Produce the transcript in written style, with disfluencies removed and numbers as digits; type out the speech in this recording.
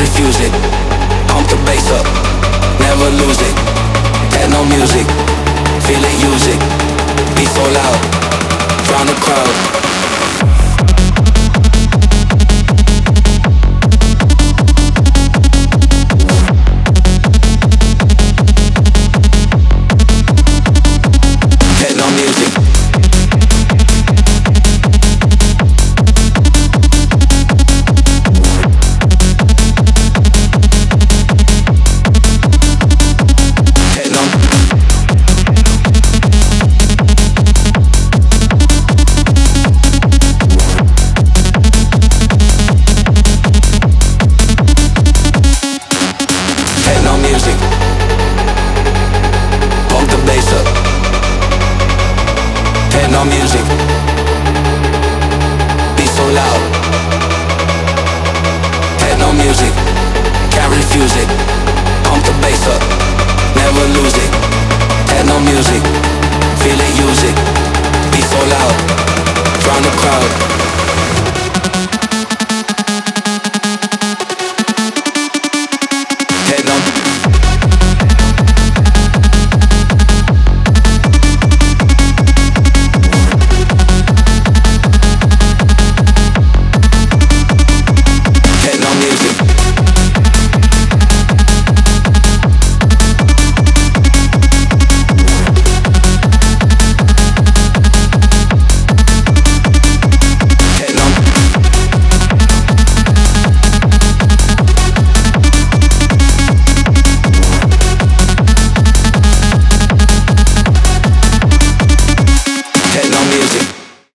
refuse it. Pump the bass up, never lose it. Techno music, feel it, use it. Be so loud, drown the crowd. Music.